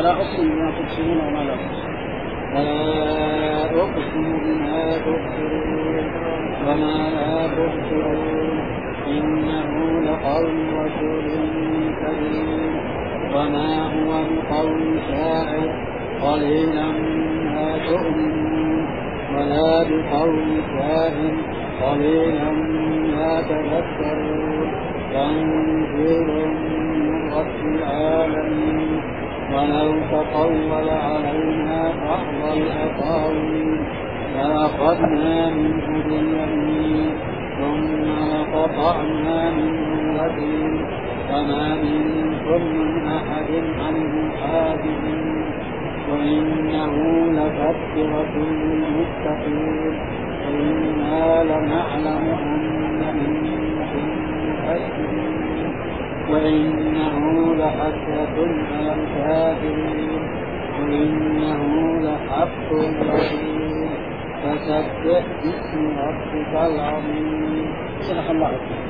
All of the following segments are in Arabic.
فلا أقسم بما تبصرون وما لا تبصرون. فلا أقسم بما تبصرون وما لا تبصرون إنه لقول رسول كريم وما هو بقول شاعر قليلا ما تؤمنون ولا بقول كاهن قليلا ما تذكرون تنزيل من رب العالمين ولو تقول علينا بعض الأقاويل لأخذنا منه باليمين ثم لقطعنا منه الوتين وما منكم من أحد عنه حاجزين وإنه لتذكرة للمتقين وإنا لنعلم أن منكم مكذبين وإنه لحسرة على الكافرين وإنه لحق يقين فسبح باسم ربك العظيم. صدق الله.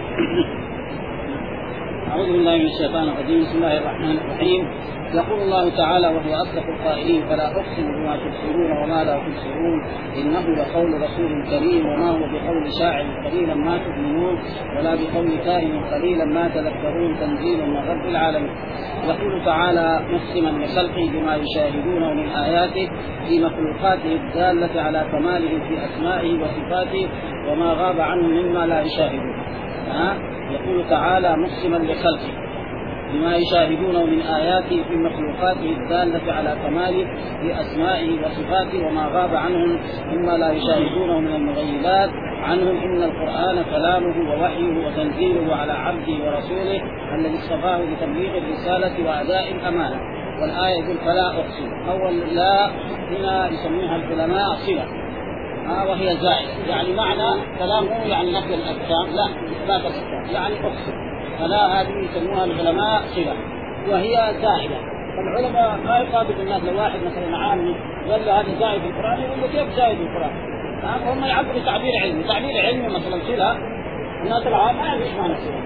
أعوذ بالله من الشيطان الرجيم. بسم الله الرحمن الرحيم. يقول الله تعالى وهو أصدق القائلين فلا أقسم بما تبصرون وما لا تبصرون إنه لقول رسول كريم وما هو بقول شاعر قليلا ما تؤمنون ولا بقول كاهن قليلا ما تذكرون تنزيل من رب العالمين. يقول تعالى مقسما لخلقه بما يشاهدونه من آياته في مخلوقاته الدالة على كماله في أسمائه وصفاته وما غاب عنه مما لا يشاهدون. يقول تعالى مقسما لخلقه بما يشاهدونه من آياته في مخلوقاته الدالة على كماله في أسمائه وصفاته وما غاب عنهم مما لا يشاهدونه من المغيبات عنهم إن القرآن كلامه ووحيه وتنزيله على عبده ورسوله الذي اصطفاه لتبليغ الرسالة وأداء الأمانة. والآية يقول فلا أقسم. أول لا هنا يسميها العلماء صلة وهي زائدة يعني معنى كلامه يعني نفي الأجسام لا إثبات الأجسام يعني أقسم. فلا هذه يسموها العلماء صلة وهي زائدة. فالعلماء ما يقابل الناس لو واحد مثلا عامي قال له هذا زائد في القرآن يقول له كيف زائد في القرآن؟ هم يعبروا تعبير علمي. تعبير علمي مثلا صلة الناس العام ما يعرفوا ايش معنى صلة.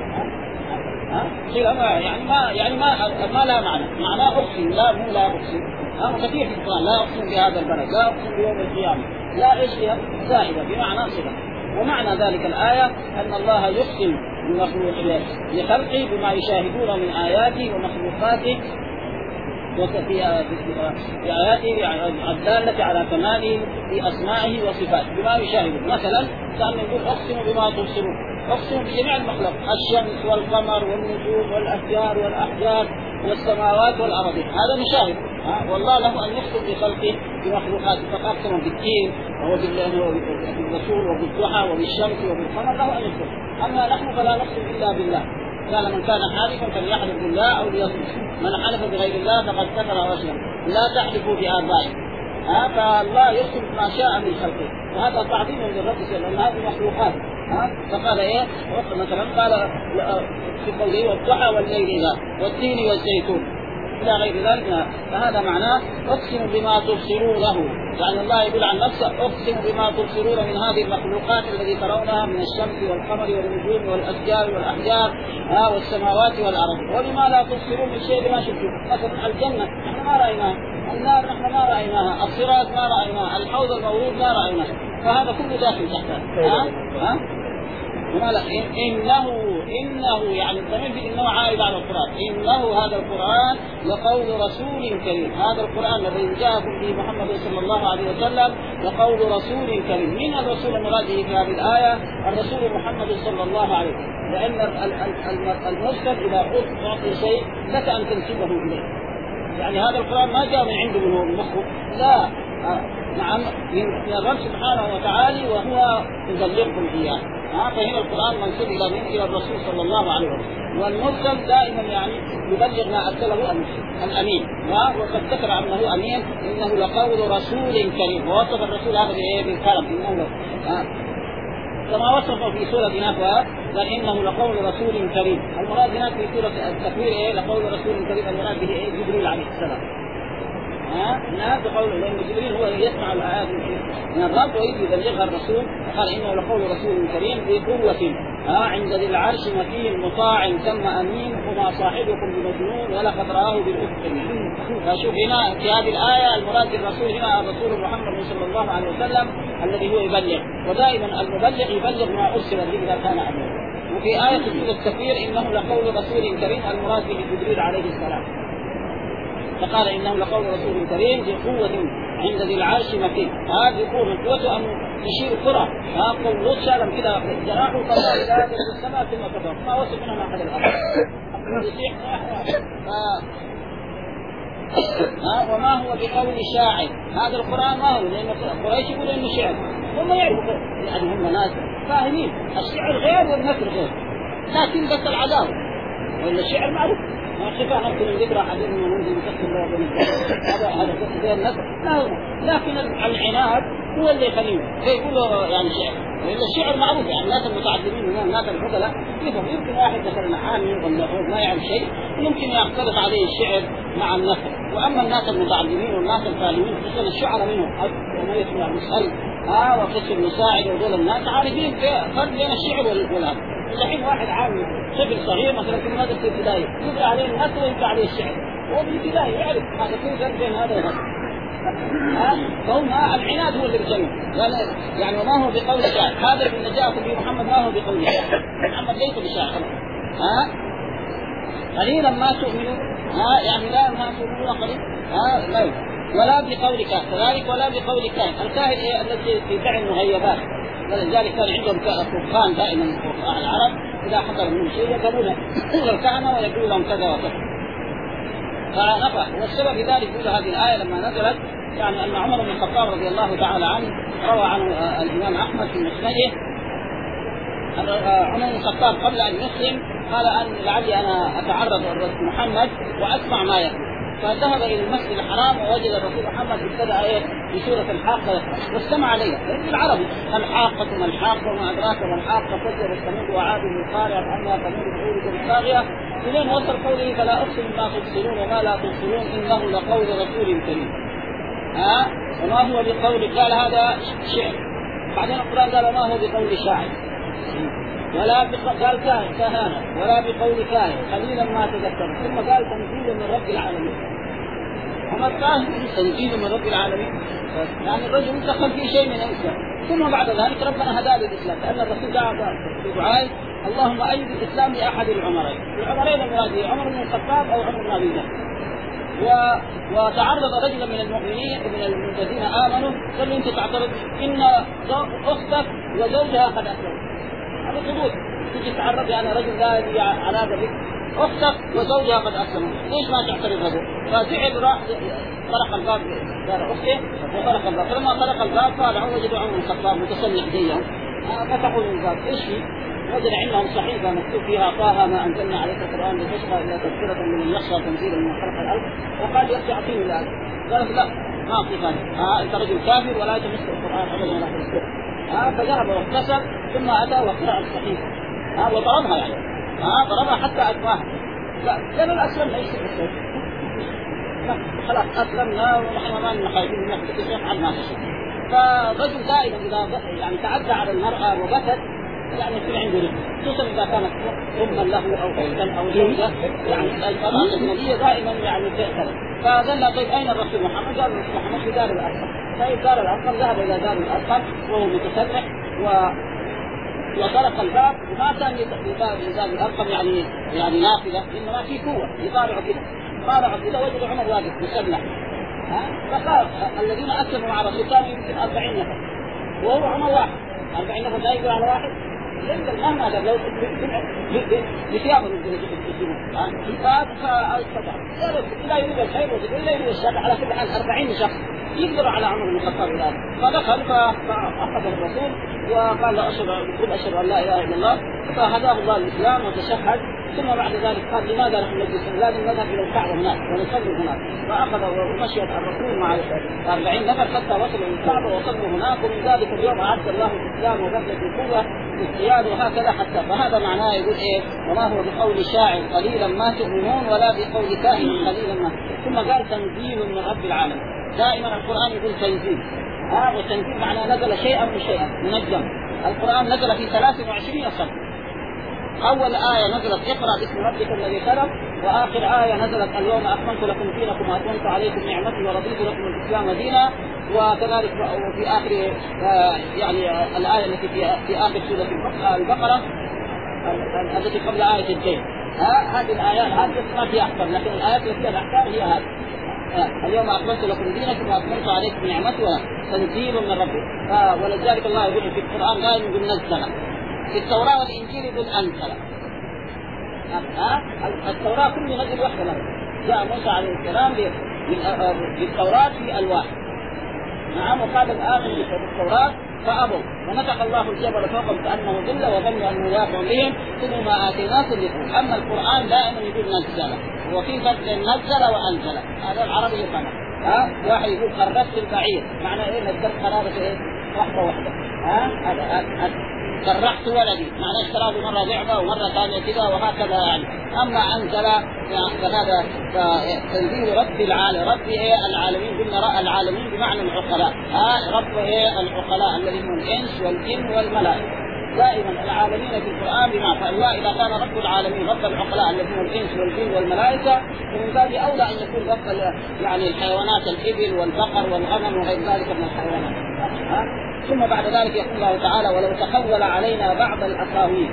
صلة يعني ما لا معنى. معناه أقسم لا مو لا أقسم. كثير في القرآن لا أقسم بهذا البلد لا أقسم بيوم القيامة لا إيش هي زائدة بمعنى صلة. ومعنى ذلك الآية أن الله يقسم لخلقه بما يشاهدون من آياته ومخلوقاته وفي آياته الدالة على كماله في أسمائه وصفاته بما يشاهدون. مثلا كان نقول أقسم بما تبصرون أقسم بجميع المخلوق الشمس والقمر والنجوم والأشجار والأحجار والسماوات والأرض هذا نشاهد. والله له أن يقسم بخلقه بمخلوقاته فأقسم بالدين وبالرسول وبالضحى وبالشمس وبالقمر له أن يقسم. أما نحن فلا نقسم إلا بالله. قال من كان حالفا فليحلف بالله أو ليصمت من حلف بغير الله فقد كفر وأشرك لا تحلفوا بآبائكم. فالله يقسم ما شاء من خلقه وهذا تعظيم للرب لأن هذه مخلوقات. فقال ايه مثلا قال في قوله والضحى والليل إذا والتين والزيتون إلى غير ذلك. فهذا معناه أقسم بما تبصرونه يعني الله يقول عن نفسه أقسم بما تبصرون من هذه المخلوقات التي ترونها من الشمس والقمر والنجوم والأشجار والأحجار والسماوات والأرض وبما لا تبصرون من شيء ما شفتم. مثلا الجنة نحن ما رأيناها النار نحن ما رأيناها الصراط ما رأيناها الحوض المورود ما رأيناه فهذا كله داخل تحتها. إنه يعني الضمير في إنه عائد على القرآن. إنه هذا القرآن لقول رسول كريم. هذا القرآن الذي جاءكم به محمد صلى الله عليه وسلم لقول رسول كريم. من الرسول المراد في هذه الآية الرسول محمد صلى الله عليه وسلم لأن المرسل إذا قلت تعطي شيء لك أن تنسبه إليه. يعني هذا القرآن ما جاء من عنده من مخه لا نعم من الرب سبحانه وتعالى وهو يبلغكم إياه. فهنا القرآن منسوب إلى الرسول صلى الله عليه وسلم والمرسل دائما يعني يبلغ ما أرسله الأمين وقد ذكر عنه أمين إنه لقول رسول كريم ووصف الرسول هذا بالكرم إنه كما وصفه في سورة نافع قال إنه لقول رسول كريم. المراد هناك في سورة التكوير لقول رسول كريم المراد به جبريل عليه السلام. الناس بقول لأن جبريل هو يسمع الآيات من الرب ويجي يبلغها الرسول. قال إنه لقول رسول كريم ذي قوة عند ذي العرش مكين مطاع ثم أمين وما صاحبكم بمجنون ولقد رآه بالأفق المبين. فشوف هنا في هذه الآية المراد بالرسول هنا الرسول محمد صلى الله عليه وسلم الذي هو يبلغ، ودائما المبلغ يبلغ ما أرسل به إذا كان أمين. وفي آية سورة الكفير إنه لقول رسول كريم المراد به جبريل عليه السلام، فقال إنه لقول رسول كريم ذي قوة عند ذي العرش مكين. هذه قوته أن يشير كرة قول لوط شالم كده جراحه طلع إلى السماء ثم كبر ما وصل منها ما أحد الأرض وما هو بقول شاعر. هذا القرآن ما هو، لأن قريش يقول إنه شعر، هم يعرفوا يعني هم ناس فاهمين الشعر غير والنثر غير، لكن بس العداوة وإلا الشعر معروف خفاء نقتل الذكرى حديث من منزل بسك الله هذا بس غير النثر، لكن العناد هو اللي يخليه فيقولوا يعني شعر، وإلا الشعر معروف يعني الناس المتعلمين من الناس العقلاء يمكن واحد مثلا عامي ولا ما يعرف شيء يمكن يختلط عليه الشعر مع النثر. واما الناس المتعلمين والناس الفاهمين خصوصا الشعراء منهم وميت بن عبد السلم وقس المساعد وذول الناس عارفين فرق بين الشعر والهذا. الحين واحد عامي طفل صغير مثلا في مدرسه البدايه يقرا عليه النثر ويقرا عليه الشعر، هو بالبدايه يعرف هذا في فرق بين هذا وهذا. فهم العناد هو اللي بيسميه يعني وما هو بقول شاعر. هذا اللي جاءكم به محمد ما هو بقول شاعر، محمد ليس بشاعر. قليلا ما تؤمنون يعني لا ما تؤمنون قليل لا ولا بقول كاهن كذلك ولا بقول كاهن. الكاهن الذي يدعي المغيبات، ولذلك كان عندهم فرقان دائما العرب اذا حصل منهم شيء يقولون الكهنه ويقولون لهم كذا وكذا. فنفع والسبب في ذلك يقول هذه الآية لما نزلت يعني أن عمر بن الخطاب رضي الله تعالى عنه روى عنه الإمام أحمد في مسنده عمر بن الخطاب قبل أن يسلم قال أن لعلي أنا أتعرض للرسول محمد وأسمع ما يقول، فذهب إلى المسجد الحرام ووجد الرسول محمد ابتدأ بسورة الحاقة يقرأ واستمع عليها بالعربي الحاقة ما الحاقة وما أدراك ما الحاقة كذب الثمود وعاد بالقارعة فأما ثمود بعود بالطاغية إلين وصل قوله فلا أقسم ما تبصرون وما لا تبصرون إنه لقول رسول كريم. وما هو بقول قال هذا شعر. بعدين القرآن قال ما هو بقول شاعر ولا قال كهانة ولا بقول كاهن قليلا ما تذكر. ثم قال تنزيل من رب العالمين. أما الكاهن تنزيل من رب العالمين يعني الرجل دخل في شيء من الإسلام. ثم بعد ذلك ربنا هداه للإسلام لأن الرسول دعا في دعائه اللهم أيد الإسلام لأحد العمرين. العمرين المرادين عمر بن الخطاب أو عمر بن أبي بكر. وتعرض رجلا من المؤمنين من الذين آمنوا قال له أنت تعترض إن أختك وزوجها قد أسلموا. هذا قبول تجي تعرض يعني رجل لا علاقة بك أختك وزوجها قد أسلموا ليش ما تعترض هذا؟ فزعل راح طرق الباب دار أخته وطرق الباب. فلما طرق الباب قال وجدوا عمر بن الخطاب متسلح زيهم فتحوا الباب ايش في؟ وجد عندهم صحيفة مكتوب فيها طه ما أنزلنا عليك القرآن لتشقى إلا تذكرة من يخشى تنزيلا من خلق الأرض. وقال يعطيه الآن قال لا ما أعطيك أنت رجل كافر ولا تمس القرآن أبدا ولا تذكره. فذهب واغتسل ثم أتى وقرأ الصحيفة وضربها يعني ضربها حتى أكواها. لا لن أسلم ليس بالسيف خلاص أسلمنا ونحن ما نخايفين من نفسك يفعل ما تشاء. فالرجل دائما إذا يعني تعدى على المرأة وبكت يعني يصير عنده رزق خصوصا إذا كانت أما له أو أختا أو زوجة يعني المرأة الأجنبية دائما يعني تأثر. فقال طيب أين الرسول محمد؟ قال الرسول محمد في دار الأرقم. طيب دار الأرقم ذهب إلى دار الأرقم وهو متسرح وطرق الباب وما كان يطالع دار الأرقم يعني نافذة إنما في قوة يطالعوا كده. طالعوا كده وجدوا عمر واقف مسلح. فقال الذين أسلموا مع الرسول كانوا يمكن 40 نفر وهو عمر واحد. 40 نفر لا يقول على واحد لأن مهما هذا لو بثيابه يسلمون فأستطاع لا يريد الخير ولا يريد الشر على كل حال 40 شخص يقدروا على عمر بن الخطاب الآن. فدخل فأخذ الرسول وقال أشهد أن لا إله إلا الله فهداه الله الإسلام وتشهد. ثم بعد ذلك قال لماذا نحن نجلس لازم نذهب إلى الكعبة هناك ونصلي هناك. فأخذ ومشيت الرسول مع 40 نفر حتى وصلوا للكعبة وصلوا هناك. ومن ذلك اليوم أعد الله الإسلام وبذلت القوة بالسياد وهكذا حتى. فهذا معناه يقول إيه وما هو بقول شاعر قليلا ما تؤمنون ولا بقول كاهن قليلا ما ثم قال تنزيل من رب العالمين. دائما القرآن يقول تنزيل، والتنزيل معناه نزل شيئا من شيئا منجم. القرآن نزل في 23 صفحة. أول آية نزلت اقرأ باسم ربك الذي خلق، وآخر آية نزلت اليوم أكملت لكم دينكم وأتممت عليكم نعمتي ورضيت لكم الإسلام دينا. وكذلك وفي آخر يعني الآية التي في آخر سورة البقرة التي قبل آية الدين. هذه الآيات هذه ما فيها أحكام، لكن الآيات التي فيها الأحكام هي هذه. اليوم أكملت لكم دينكم وأتممت عليكم نعمتي تنزيل من ربكم. ولذلك الله يقول في القرآن دائما يقول نزل. في التوراة والإنجيل يقول أنزل. التوراة كل نزل وحده له. جاء موسى عليه السلام بالتوراة في ألواح. نعم. وقال الآخر بالتوراة فأبوا ونطق الله الجبل فوقهم كأنه ذل وظنوا أنه واقع بهم خذوا ما آتيناكم بقوة. أما القرآن دائما يقول نزل، وفي فرق بين نزل وأنزل. هذا العربي يفهم. واحد يقول قربت البعير، معنى إيه؟ نزلت قرابة إيه؟ واحدة. كرحت ولدي، معناه اشتراه مرة ضعفة ومرة ثانية كذا وهكذا يعني. أما أنزل فهذا تنزيل رب العالمين. رب إيه؟ العالمين. قلنا العالمين بمعنى العقلاء. رب إيه؟ العقلاء الذين هم الإنس والجن والملائكة. دائما العالمين في القرآن بما فالله إذا كان رب العالمين رب العقلاء الذين هم الإنس والجن والملائكة، ومن باب أولى أن يكون رب يعني الحيوانات الإبل والبقر والغنم وغير ذلك من الحيوانات. ثم بعد ذلك يقول الله تعالى ولو تقول علينا بعض الأقاويل.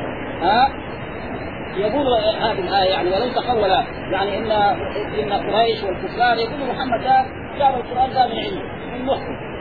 يقول هذه الآية يعني ولو تقول يعني إن قريش والكفار يقول محمد جاب القرآن ده من عنده من مخه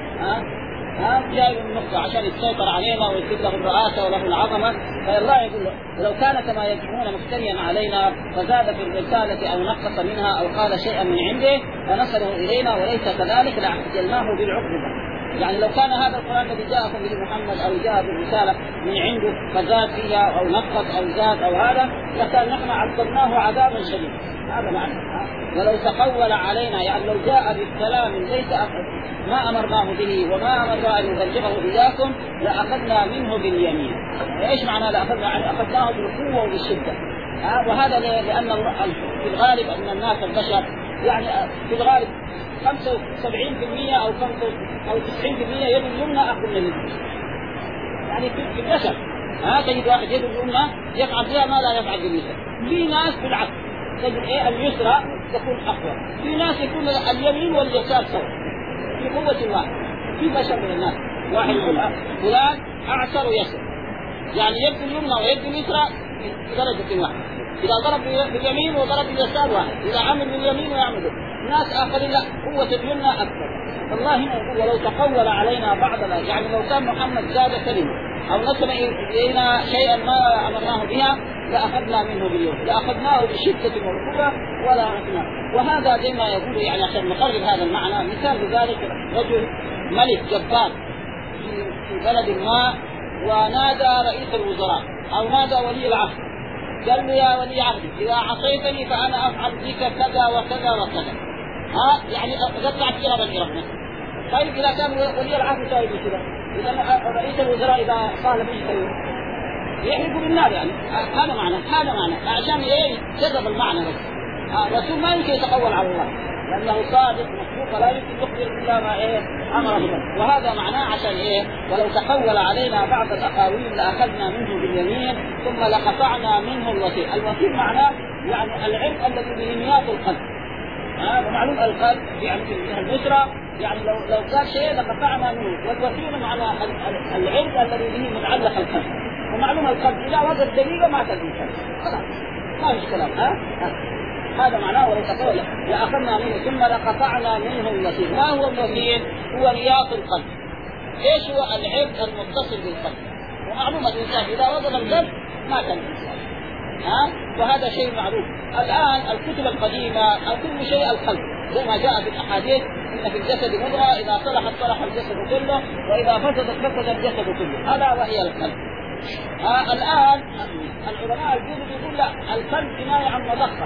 جاي من مخه عشان يسيطر علينا ويكتب له الرئاسة وله العظمة. فالله يقول له ولو كان كما يزعمون مفتريا علينا فزاد في الرسالة أو نقص منها أو قال شيئا من عنده فنسله إلينا وليس كذلك لعجلناه بالعقوبة. يعني لو كان هذا القرآن الذي جاءكم به محمد أو جاء بالرسالة من عنده فزاد فيها أو نقص أو زاد أو هذا لكان نحن عذبناه عذابا شديدا. هذا معنى ولو تقول علينا يعني لو جاء بالكلام ليس ما أمرناه به وما أمرنا أن نبلغه إياكم لأخذنا منه باليمين. إيش معنى أخذناه بالقوة وبالشدة. وهذا لأن في الغالب أن الناس البشر يعني في الغالب 75% أو 90% يد اليمنى أقوى من اليد. يعني في البشر تجد واحد يد اليمنى يفعل فيها ما لا يفعل باليسرى. في ناس بالعكس تجد اليسرى تكون أقوى. في ناس يكون اليمين واليسار سوا في قوة واحد. في بشر من الناس واحد يقول فلان أعسر ويسر، يعني يد اليمنى ويد اليسرى في درجة واحدة. إذا ضرب باليمين وضرب باليسار واحد، إذا عمل باليمين ويعمل ناس آخرين لا قوة اليمنى أكثر. الله هنا يقول ولو تقول علينا بعضنا يعني لو كان محمد زاد كلمة أو نسب إلينا شيئا ما أمرناه بها لأخذنا منه باليوم لأخذناه بشدة وقوة ولا عفنا. وهذا زي ما يقول يعني عشان نقرب هذا المعنى مثال بذلك رجل ملك جبار في بلد ما ونادى رئيس الوزراء أو نادى ولي العهد قال له يا ولي عهدي إذا عصيتني فأنا أفعل بك كذا وكذا وكذا. يعني قطعت إرابا إرابا. طيب إذا كان ولي العهد سايد كذا إذا رئيس الوزراء إذا قال بيش كذا يحرقوا بالنار. يعني هذا معنى عشان جذب المعنى بس. الرسول ما يمكن يتقول على الله لأنه صادق مصدوق ولا يمكن يخبر إلا ما أمر به. وهذا معناه عشان ولو تقول علينا بعض الأقاويل لأخذنا منه باليمين ثم لقطعنا منه الوثيق. الوثيق معناه يعني العرق الذي به مياه القلب. ومعلوم القلب يعني في اليسرى يعني لو كان شيء لقطعنا منه. والوثيق معنى العرق الذي به متعلق القلب. ومعلوم القلب إذا وجد دقيقة ما تدري خلاص ما فيش كلام. هذا معناه ولو تقول لأخذنا منه ثم لقطعنا منه الوثيق. ما هو الوثيق؟ هو نياط القلب. ايش هو العرق المتصل بالقلب؟ ومعلوم الإنسان إذا وجد القلب ما كان الإنسان. وهذا شيء معروف. الآن الكتب القديمة كل شيء القلب زي ما جاء في الأحاديث إن في الجسد مضغة إذا صلحت صلح الجسد كله وإذا فسدت فسد الجسد كله. هذا وهي القلب. الآن العلماء يقول لا القلب كناية عن مضخة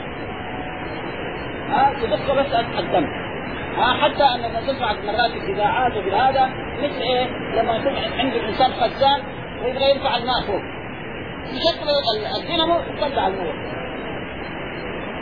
تدخل بس الدم. حتى أننا نسمع مرات في الإذاعات وبهذا مثل لما يكون عند الإنسان خزان ويبغى يرفع الماء فوق بشكل الدينامو يطلع الماء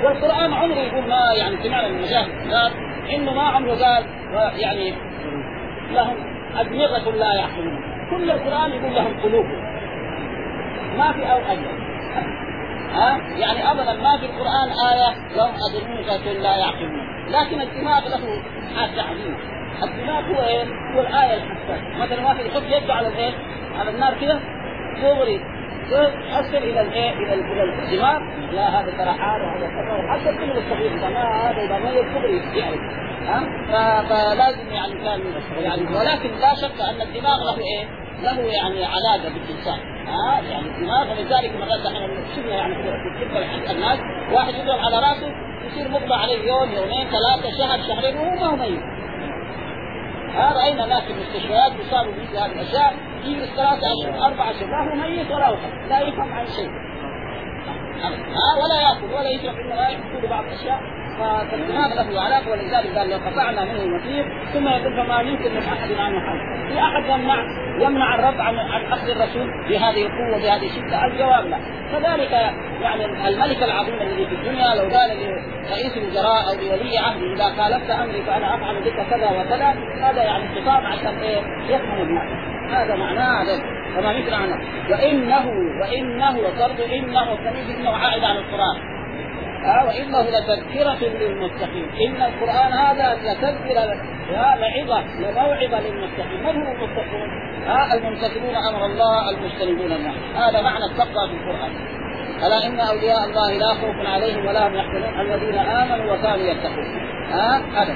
والقرآن عمره يقول ما يعني سمعنا من المشايخ إنه ما عمره قال يعني لهم أدمغة لا يعقلون. كل القرآن يقول لهم قلوب، ما في أو أجل. يعني أبدا ما في القرآن آية لهم أدمغة لا يعقلون. لكن الدماغ له حاجة عظيمة. الدماغ هو إيه؟ هو الآية الحساسة. مثلا واحد يحط يده على الإيه؟ على النار كده صغري يؤثر إلى الإيه؟ إلى الدماغ. لا هذا ترى حاله وهذا كذا، حتى الطفل الصغير ما هذا إذا ما يصغري يعرف. فلازم يعني كان يعني، ولكن لا شك أن الدماغ له إيه؟ له يعني علاقة بالإنسان. يعني الدماغ، ولذلك مثلا نحن شفنا يعني في الناس واحد يضرب على راسه يصير مقطع عليه يوم يومين ثلاثة شهر شهرين وهو ما هو ميت. رأينا ناس في المستشفيات يصابوا مثل هذه الأشياء يجلس 3 أشهر 4 أشهر لا هو ميت ولا هو لا يفهم عن شيء، ولا يأكل ولا يشرب إلا يقول بعض الأشياء. فالدماغ له علاقة، ولذلك قال لو قطعنا منه المسير ثم يقول فما يمكن من أحد عنه حل. في أحد يمنع الرب عن أخذ الرسول بهذه القوة بهذه الشدة؟ الجواب لا. كذلك يعني الملك العظيم الذي في الدنيا لو قال لرئيس الوزراء أو لولي عهده إذا خالفت أمري فأنا أفعل بك كذا وكذا، هذا يعني خطاب عشان يفهم الناس. هذا معناه هذا فما مثل عنه. وإنه وصرد إنه الضمير إنه عائد على القرآن. وإنه لتذكرة للمتقين. إن القرآن هذا لتذكرة لعظة لموعظة للمتقين. من هم المتقون؟ الممتثلون أمر الله المجتنبون النهي. هذا معنى التقوى في القرآن. ألا إن أولياء الله لا خوف عليهم ولا هم يحزنون الذين آمنوا وكانوا يتقون. هذا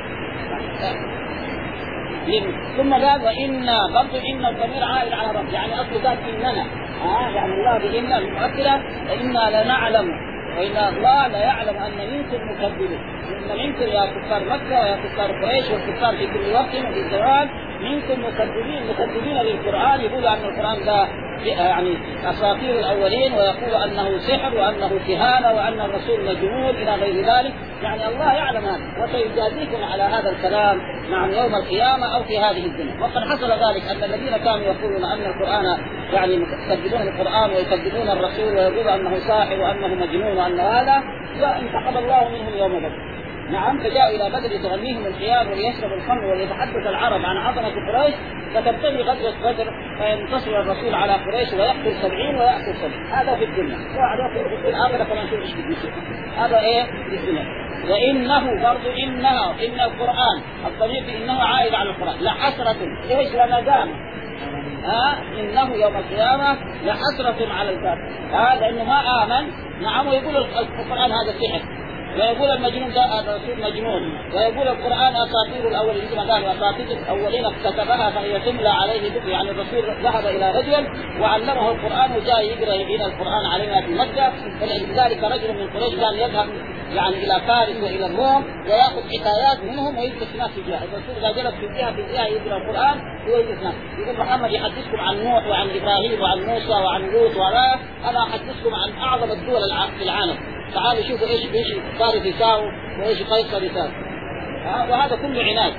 ثم قال وإنا برضو إن الضمير عائد على رب، يعني أصل قال إننا يعني الله بإن المؤكدة إنا لنعلم وإن الله لا يعلم أن منكم مكذبين. إن منكم يا كفار مكة ويا كفار قريش والكفار في كل وقت وفي الزمان منكم مكذبين للقرآن. يقولوا أن القرآن ده يعني أساطير الأولين، ويقول أنه سحر وأنه كهانة وأن الرسول مجنون إلى غير ذلك. يعني الله يعلم هذا وسيجازيكم على هذا الكلام يوم القيامة أو في هذه الدنيا. وقد حصل ذلك أن الذين كانوا يقولون أن القرآن يعني يكذبون القرآن ويكذبون الرسول ويقولوا أنه ساحر وأنه مجنون وأن هذا انتقم الله منهم يوم بدر. نعم فجاءوا إلى بدر يتغنيهم الخيار وليشرب الخمر وليتحدث العرب عن عظمة قريش، فتبتدي غزوة بدر فينتصر الرسول على قريش ويقتل 70 ويأكل 70. هذا في الدنيا. في الآخرة فما نشوف ايش بيصير. هذا في الدنيا. وإنه برضو إن القرآن الضمير في إنه عائد على القرآن لحسرة إيش لندامة. إنه يوم القيامة لحسرة على الكافر. لأنه ما آمن. نعم ويقول القرآن هذا سحر، ويقول المجنون ده الرسول مجنون، ويقول القرآن أساطير الأولين مثل ما قالوا أساطير الأولين اكتتبها فهي تملى عليه ذكر. يعني الرسول ذهب إلى رجل وعلمه القرآن وجاء يقرأ يبين القرآن علينا في مكة. فلذلك رجل من قريش كان يذهب يعني إلى فارس وإلى الروم ويأخذ حكايات منهم ويجلس ناس في جهة. الرسول إذا جلس في جهة يقرأ القرآن ويجلس ناس يقول محمد يحدثكم عن نوح وعن إبراهيم وعن موسى وعن لوط أنا أحدثكم عن أعظم الدول في العالم. تعالوا شوفوا ايش فارس يساوي وايش قيصر يساوي. وهذا كله عناد.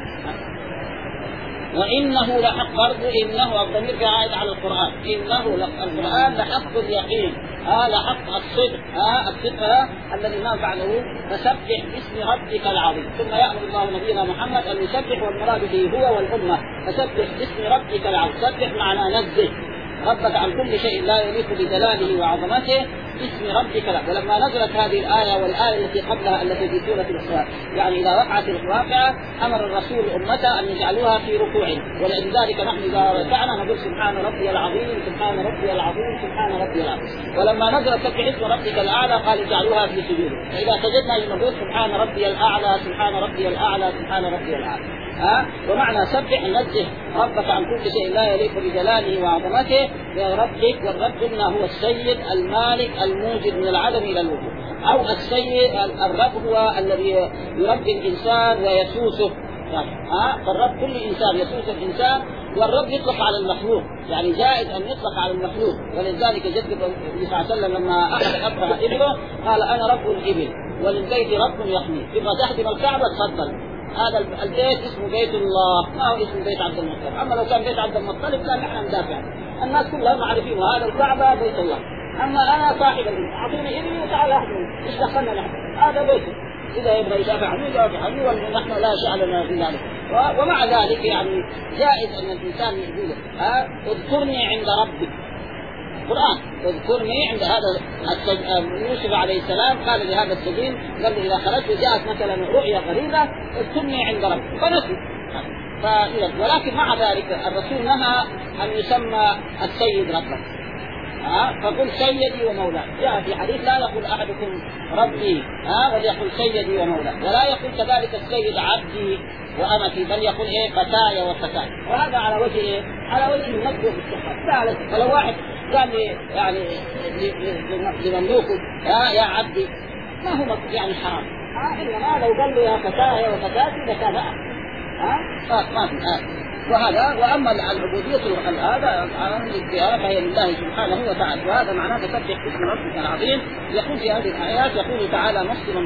وانه لحق برضه انه الضمير عائد على القران. انه القران لحق اليقين لحق الصدق الصدق الذي ما فعله. فسبح باسم ربك العظيم. ثم يأمر الله نبينا محمد ان يسبح والمراد به هو والامه. فسبح باسم ربك العظيم. سبح معنى نزه ربك عن كل شيء لا يليق بجلاله وعظمته باسم ربك له. ولما نزلت هذه الآية والآية التي قبلها التي في سورة الإسراء يعني إذا وقعت الواقعة أمر الرسول أمته أن يجعلوها في ركوع. ولذلك نحن إذا ركعنا نقول سبحان ربي العظيم سبحان ربي العظيم سبحان ربي العظيم. ولما نزلت سبح اسم ربك الأعلى قال اجعلوها في سجود. فإذا سجدنا نقول سبحان ربي الأعلى سبحان ربي الأعلى سبحان ربي الأعلى. ومعنى سبح نزه ربك عن كل شيء لا يليق بجلاله وعظمته بربك. والرب قلنا هو السيد المالك الموجد من العدم إلى الوجود. أو السيد الرب هو الذي يربي الإنسان ويسوسه. فالرب كل إنسان يسوس الإنسان. والرب يطلق على المخلوق يعني جائز أن يطلق على المخلوق. ولذلك جد النبي صلى الله عليه وسلم لما أخذ أبرهة إبله قال أنا رب الإبل وللبيت رب يحمي. تبغى تهدم الكعبة تفضل. هذا البيت اسمه بيت الله ما هو اسمه بيت عبد المطلب. أما لو كان بيت عبد المطلب كان نحن ندافع. الناس كلهم عارفين وهذا الكعبة بيت الله. اما انا صاحب الابن اعطوني ابني وتعال اخذوني، ايش دخلنا نحن؟ هذا بيته، اذا يبغى يدافع عنه يدافع عنه، ونحن لا شأن لنا في ذلك. ومع ذلك يعني جائز ان الانسان يقول اذكرني عند ربك. القرآن اذكرني عند هذا يوسف عليه السلام قال لهذا السجين، قال له اذا خرجت وجاءت مثلا رؤيا غريبة اذكرني عند ربك، فنسي. ولكن مع ذلك الرسول نهى ان يسمى السيد ربه، فقل سيدي ومولاي. جاء في حديث لا يقول احدكم ربي بل يقول سيدي ومولاي، ولا يقول كذلك السيد عبدي وامتي، بل يقول فتاي وفتاي. وهذا على وجه على وجه الندب والاستحقاق. فلو واحد قال لي يعني لمملوكه يا عبدي ما هو يعني حرام، انما لو قال له يا فتاي وفتاتي لكان ما في وهذا. واما العبوديه هذا فهي لله سبحانه وتعالى، وهذا معناه تسبح اسم ربك العظيم. يقول في هذه الايات يقول تعالى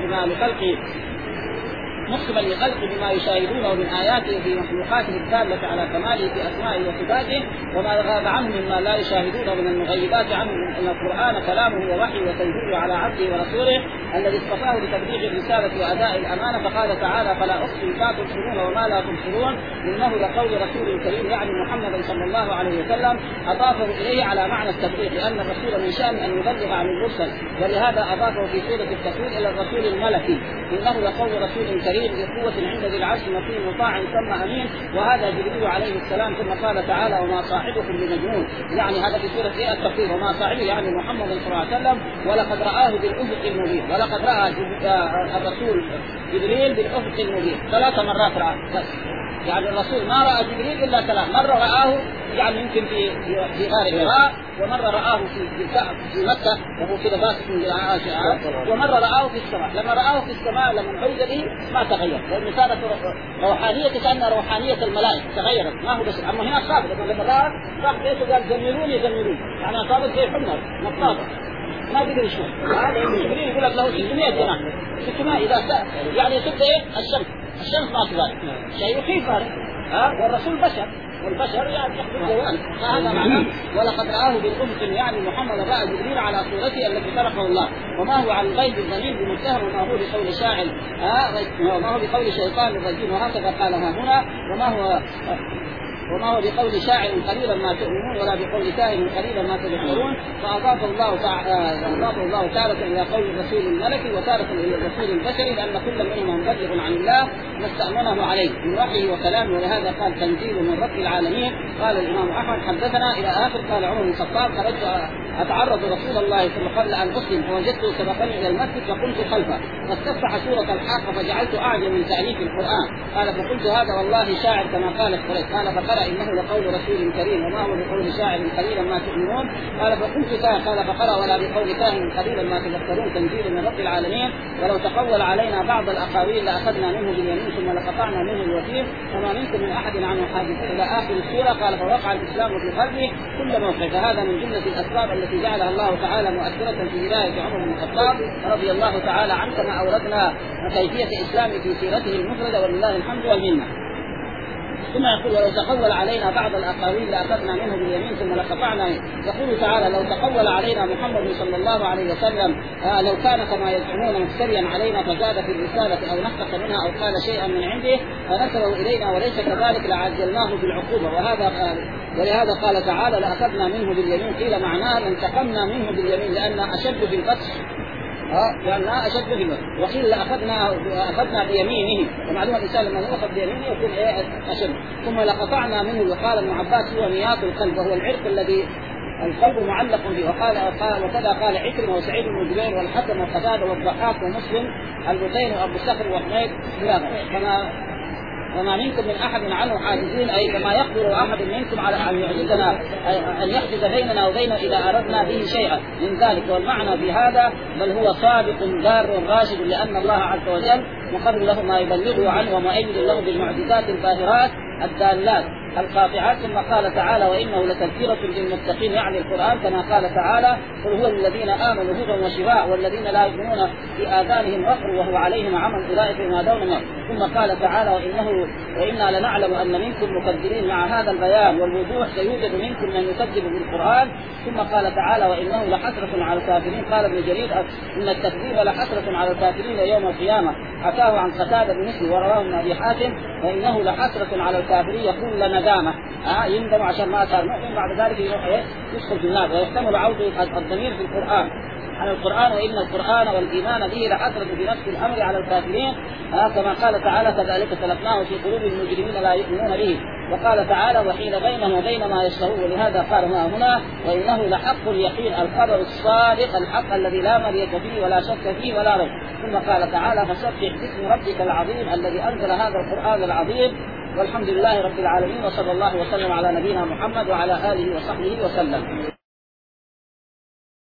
محكما لخلقه بما يشاهدونه من آياته في مخلوقاته الدالة على كماله في أسمائه وصفاته، وما غاب عنه مما لا يشاهدونه من المغيبات عنه أن القرآن كلامه ووحيه وتنزيله على عبده ورسوله الذي اصطفاه لتبليغ الرسالة وأداء الأمانة. فقال تعالى فلا أقسم ما تبصرون وما لا تبصرون إنه لقول رسول كريم، يعني محمد صلى الله عليه وسلم أضافه إليه على معنى التبليغ، لأن الرسول من شأن أن يبلغ عن المرسل، ولهذا أضافه في سورة التكوين إلى الرسول الملكي إنه لقول رسول كريم بقوة عند ذي العرش مكين مطاع ثم أمين. وهذا جبريل عليه السلام. ثم قال تعالى وما صاحبكم بمجنون، يعني هذا في سورة التكوين، وما صاحبه يعني محمد صلى الله عليه وسلم ولقد رآه بالأفق المبين. ولقد رأى الرسول جبريل بالأفق المبين 3 مرات رآه بس، يعني الرسول ما رأى جبريل إلا 3 مرة رآه يعني يمكن في غار حراء، ومرة رآه في مكة وهو كذا باسط من ومرة رآه في السماء. لما رآه في السماء لما عيد به ما تغير، لأن كانت روحانية كأن روحانية الملائكة تغيرت، ما هو بس. أما هنا صار لما راح بيته قال زملوني يعني أصابت زي حمر مطاطة ما قدر يشوف. هذا جبريل يقول لك له 600 جناح 600 إذا يعني تبدأ الشمس ما تبارك شيء يخيف والرسول بشر والبشر يعني يحدث جوانب. فهذا معناه ولقد رآه بالأفق، يعني محمد رأى جبريل على صورته التي خلقه الله، وما هو عن الغيب الضمير بمنتهى، وما هو بقول شاعر وما هو بقول شيطان الرجيم، وهكذا قالها هنا وما هو بقول شاعر قليلا ما تؤمنون ولا بقول كاهن قليلا ما تذكرون. فأضاف الله تارة إلى قول الرسول الملكي وتارة إلى الرسول البشري، لأن كل منهما مبلغ عن الله ما استأمنه عليه من وحيه وكلامه، ولهذا قال تنزيل من رب العالمين. قال الإمام أحمد حدثنا إلى آخر. قال عمر بن الخطاب خرجت أتعرض رسول الله صلى الله عليه وسلم قبل أن أسلم فوجدته سبقني إلى المسجد فقمت خلفه فاستفتح سورة الحاقة فجعلت أعجب من تأليف القرآن. قال فقلت هذا والله شاعر كما قال قريش. قال فقرأ إنه لقول رسول كريم وما هو بقول شاعر قليلا ما تؤمنون. قال فقلت قال فقرأ ولا بقول كاهن قليلا ما تذكرون تنزيل من رب العالمين. ولو تقول علينا بعض الأقاويل لأخذنا منه باليمين ثم لقطعنا منه الوتين وما منكم من أحد عنه حاجز إلى آخر السورة. قال فوقع الإسلام في قلبه كل موقع. فهذا من جملة الأسباب التي جعلها الله تعالى مؤثرة في ولاية عمر بن الخطاب رضي الله تعالى عنه، كما أوردنا كيفية إسلامه في سيرته المفردة ولله الحمد والمنة. ثم يقول ولو تقول علينا بعض الأقاويل لأخذنا منه باليمين ثم لقطعنا. يقول تعالى لو تقول علينا محمد صلى الله عليه وسلم لو كان كما يزعمون مفتريا علينا فزاد في الرسالة أو نقص منها أو قال شيئا من عنده فنسله إلينا وليس كذلك لعجلناه بالعقوبة. ولهذا قال تعالى لأخذنا منه باليمين. قيل معناه لانتقمنا منه باليمين لأن أشد في البطش لأنها أشد في البطش. وقيل لأخذنا بيمينه، ومعلومة الإنسان لما يأخذ بيمينه يكون أشد. ثم لقطعنا منه. وقال ابن عباس هو مياط القلب وهو العرق الذي القلب معلق به. وكذا قال عكرمة وسعيد بن جبير والحسن والقتادة والضحاك ومسلم البطين وأبو الصخر وحميد وما منكم من أحد عنه حاجزين، أي كما يقدر أحد منكم على أن يعجزنا أن يحجز بيننا وبينه إذا أردنا به شيئا من ذلك. والمعنى في هذا بل هو صادق دار راشد، لأن الله عز وجل مقرر له ما يبلغه عنه ومؤيد له بالمعجزات الباهرات الدالات القاطعات. ثم قال تعالى وإنه لتذكرة للمتقين، يعني القرآن كما قال تعالى قل هو للذين آمنوا هدى وشفاء والذين لا يؤمنون في آذانهم وقر وهو عليهم عمى أولئك ينادون. ثم قال تعالى وإنا لنعلم أن منكم مكذبين. مع هذا البيان والوضوح سيوجد منكم من يكذب بالقرآن. ثم قال تعالى وإنه لحسرة على الكافرين. قال ابن جرير إن التكذيب لحسرة على الكافرين يوم القيامة، حكاه عن قتادة بمثله ورواه ابن أبي حاتم وإنه لحسرة على الكافرين يقول لندامة يندم عشان ما صار مؤمن بعد ذلك يدخل في النار. ويحتمل عودة الضمير في القرآن عن القرآن وإن القرآن والإيمان به لحسرة في نفس الأمر على الكافرين كما قال تعالى كذلك سلكناه في قلوب المجرمين لا يؤمنون به. وقال تعالى وحيل بينه وبين ما يشتهون. ولهذا قال هنا وإنه لحق اليقين، الخبر الصادق الحق الذي لا مرية فيه ولا شك فيه ولا ريب. ثم قال تعالى فسبح باسم ربك العظيم الذي أنزل هذا القرآن العظيم. والحمد لله رب العالمين، وصلى الله وسلم على نبينا محمد وعلى آله وصحبه وسلم.